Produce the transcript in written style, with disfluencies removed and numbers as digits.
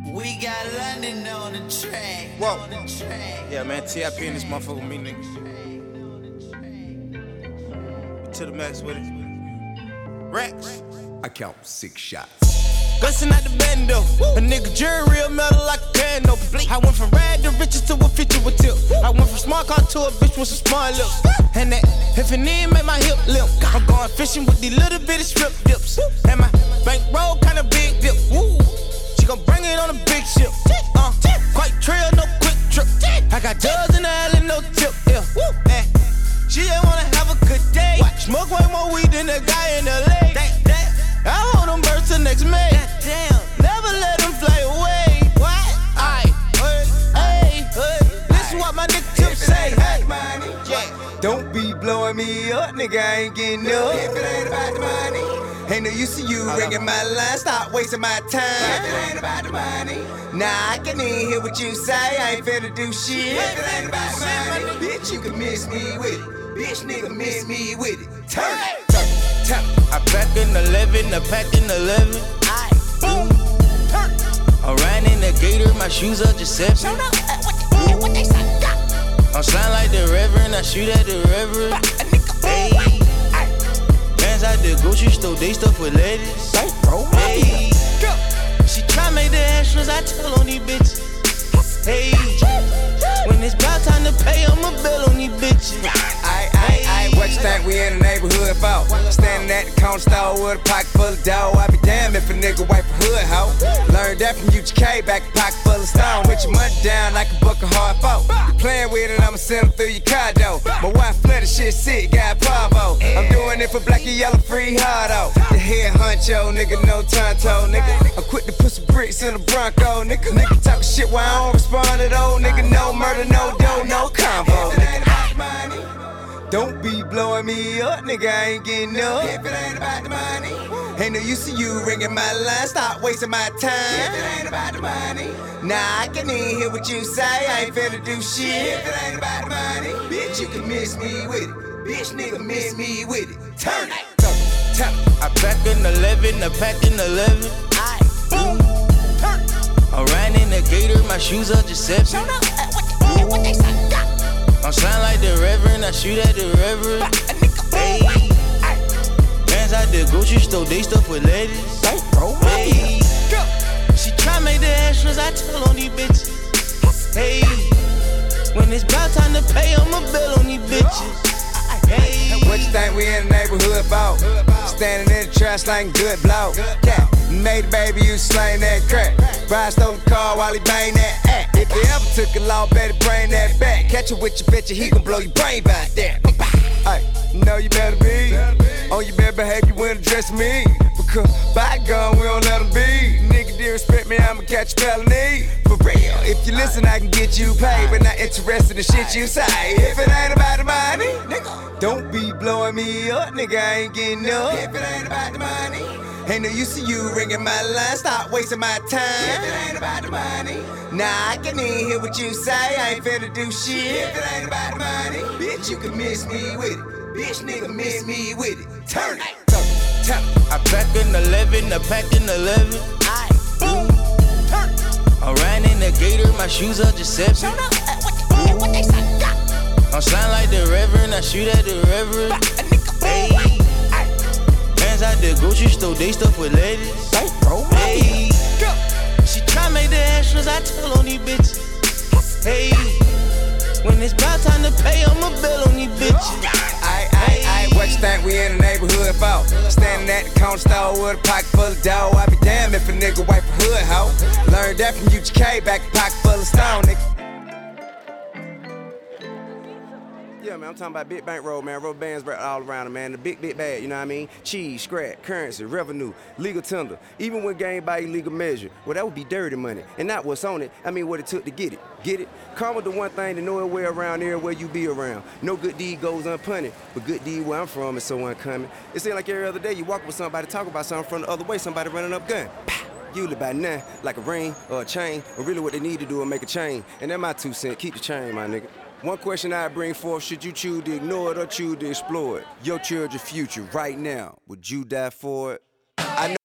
We got London on the track. Whoa. Yeah, man, TIP in this motherfucker with me, nigga. To the max with it. Rex. I count 6 shots. Bustin' out the bando. A nigga jury real metal like a candle. I went from rad to riches to a feature with tip. I went from smart car to a bitch with some smart lips. And that if it need make my hip limp. I'm going fishing with these little bitty strip dips. And my bankroll kinda big dip. Woo. She gon' bring it on a big ship. Quite trail, no quick trip. I got dubs in the alley, no tip. Yeah. She just wanna have a good day. Smoke way more weed than the guy in LA. I hold them birds till next May. Never let them fly away. What? Hey. Listen what my nigga Tip say. Hey, Don't be blowing me up, nigga, I ain't getting up. If it ain't about the money, Ain't no use to you ringing my line, stop wasting my time. if it ain't about the money, Nah, I can even hear what you say, I ain't finna do shit. if it ain't about the money, bitch, you can miss me with it. Bitch, nigga, miss me with it. Turn it. I pack in 11, I pack in 11. Boom. Turn it. I ran in the gator, my shoes are Giuseppe. What they say? I'm slime like the Reverend, I shoot at the Reverend. Hey. Bands out the grocery store, they stuff with ladies. Hey. She try make the extras, I tell on these bitches. Hey. When it's about time to pay, I'ma bill on these bitches. What you think we in the neighborhood for? Standing at the corner store with a pocket full of dough. I be damned if a nigga wipe a hood, ho. Learned that from UGK, back a pocket full of stone. With your money down like a buck of hard folk. You playing with it, I'ma send them through your car door. My wife flooded shit sick, got Pavo. I'm doing it for black and yellow, free hardo. The head honcho, nigga, no tonto, nigga. I'm quick to put some bricks in the Bronco, nigga. Nigga talk shit while I don't respond at all, nigga. No murder, no dough, no combo, If it nigga. ain't about the money, Don't be blowing me up, nigga, I ain't getting up. if it ain't about the money, Ain't no use to you ringing my line, stop wasting my if time. it ain't about the money, Nah, I can even hear what you say, I ain't finna do shit. if it ain't about the money, bitch, you can miss me with it. Bitch, nigga, miss me with it. Turn it. I pack in 11, I pack in 11. Boom. Turn it. I ran in the gator, my shoes are Giuseppe. What they say? I'm slime like the Reverend, I shoot at the Reverend. Hey. Bands out the grocery store, they stuff with ladies. Hey. She try make the extras, I tell on these bitches. Hey. When it's about time to pay, I'ma bill on these bitches. Hey. What you think we in the neighborhood for? Standing in the trash like good blow. Yeah, made a baby, you slang that crack. Brian stole the car while he bang that act. If he ever took a law, better bring that back. Catch it with your bitch, he gon' blow your brain back there. Hey, you know you better be on your bad behavior when addressing me. Because by gun, we don't let them be. Nigga, disrespect me, I'ma catch a felony. For real, if you listen, I can get you paid. But not interested in the shit you say. If it ain't about the money, nigga, don't be blowing me up, nigga, I ain't getting up. If it ain't about the money, Ain't no use to you ringing my line, stop wasting my if time. it ain't about the money, Nah, I can even hear what you say, I ain't finna do shit. if it ain't about the money, bitch, you can miss me with it. Bitch, nigga, miss me with it. Turn it. I pack in 11, I pack in 11. Boom. Turn it. I ran in the gator, my shoes are Giuseppe. What they say? I'm slime like the Reverend, I shoot at the Reverend. Hey. Bands out the grocery store, they stuff with ladies. Hey. She try make the extras, I tell on these bitches. Hey. When it's about time to pay, I'ma bill on these bitches. What you think we in the neighborhood for? Standing at the corner store with a pocket full of dough. I be damned if a nigga wipe a hood, ho. Learned that from UGK, back a pocket full of stone, nigga. Yeah, man, I'm talking about big bankroll, man. Rubber bands all around it, man. The big bag, you know what I mean? Cheese, scrap, currency, revenue, legal tender. Even when gained by illegal measure. Well, that would be dirty money. And not what's on it, I mean what it took to get it. Get it? Karma the one thing to know it way around everywhere you be around. No good deed goes unpunished, but good deed where I'm from is so uncommon. It seems like every other day you walk with somebody, talk about something from the other way, somebody running up gun. Pow! Usually by nothing, like a ring or a chain, or really what they need to do is make a chain. And that's my 2 cents, keep the chain, my nigga. One question I bring forth, should you choose to ignore it or choose to explore it? Your children's future right now, would you die for it? I know